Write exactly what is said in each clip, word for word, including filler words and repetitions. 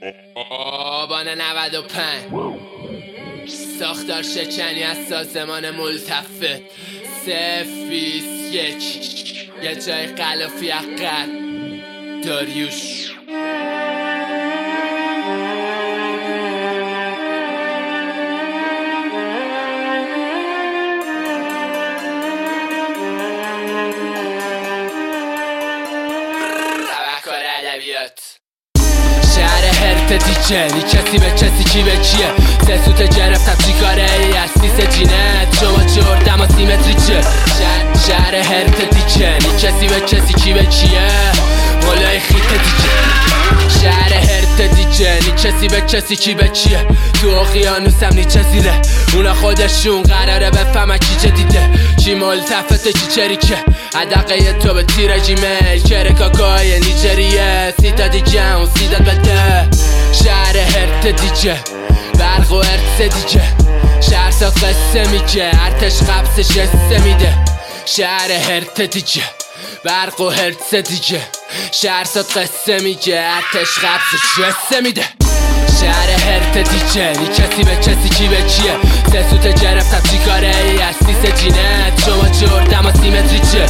آبان نود و پنج ساختار شکنی از سازمان ملتفه صفر بیست یک یه جای قلافی اقر داریوش. شهر هرت دیجه نی کسی به کسی کی به کیه سه سوت گرفتم چی کاره ای از سیس جینت شما چردم و سیمتری چه شهر هرت دیجه نی کسی به کسی کی به کیه مولای خیت دیجه شهر هرت دیجه نی کسی به کسی کی به کیه تو اقیانوسم نی چه زیره اونا خودشون قراره بفهمن کی چه دیده کی ملتفته کی چریکه عدقه تو به تیر جیمیل کره کاکای نیجریه سیتا دیجه اون سیدت بده شهر هرت دیجه برق و ارتس دیجه شهر ساز قصه میگه ارتش قبسش قصه میده شهر هرت دیجه برق و هرتس دیجه شهر ساز قصه میگه ارتش قبسش قصه میده شهر هرت دیجه نی کسی به کسی کی به کیه سه سوت گرفتم چی کاره ای از سیس جینت شما چردم و سیمتری چه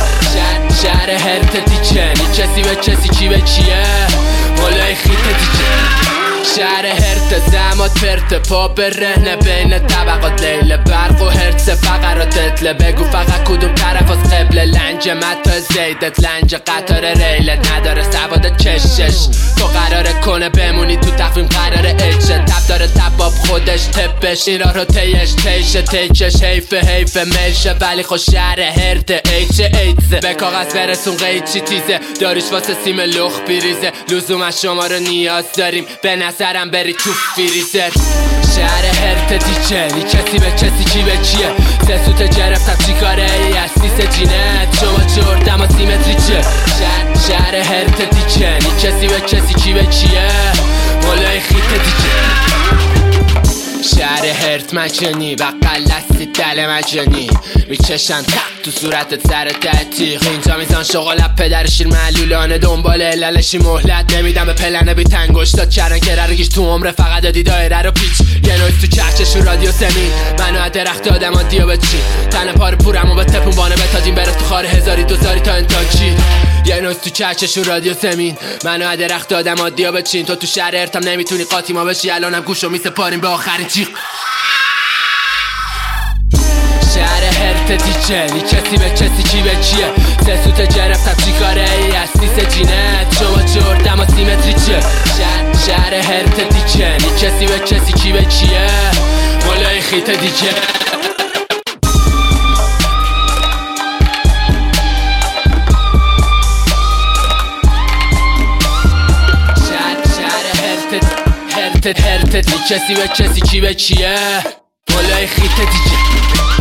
شهر هرت دیجه نی کسی به کسی کی به کیه مولای خیت دیجه شهر هرت زماد پرت پا برهنه بین طبقات لیله برق و هرتس فقرات تتله بگو فقط کدوم طرف از قبله لنج متا زیدت لنج قطار ریلت نداره سوادت کشش تو قراره کنه بمونی تو تقویم قراره اچه تب داره تباب خودش تپش این راه رو تیش تیشه تیکش حیف حیف میشه ولی خوش شهر هرت ایچه ایتزه به کاغذ برسون قیچی تیزه داریش واسه سیم لخ بیریزه لزوم از شما رو نیاز داریم به نظرم بری تو فریزر شهر هرت دیجه نی کسی به کسی کی به کیه سه سوت گرفتم چی کاره ای از سیس جینت شما چردم و سیمتری چه شهر هرت دیجه نی کسی به کسی کی به کیه مولای خیت دیجه شهر هرت مجانی و قلستی دل مجانی میکشن تق تو صورتت سر تحتیق اینجا میزان شغلت پدر شیر معلولانه دنبال علالشی مهلت نمیدم به پلنه بی تنگشتات کردن که ررگیش تو عمره فقط دادی دایره رو پیچ یه نویز تو چرچش و رادیو سمین منو از درخت آدم ها دیو بچی تن پار پورم و به تپون بانه بتادیم بره تو خار هزاری دوزاری تا انتاکی یه نویز تو چرچش و رادیو سمین منو از درخت آدم ها دیو بچین تو تو شهر هرتم نمیتونی قاطیما بشی الانم گوشو میسپاریم به آخرین جیغ شهر هرت دیجه نی کسی به کسی کی به کیه سه سوت گرفتم چی کاره ای از سیس جینت شما چردم و سیمتری چه شهر هرت دیجه نی کسی به کسی کی به کیه مولای خیت دیجه هرت هرت نی کسی به کسی کی به کیه مولای خیت دیجه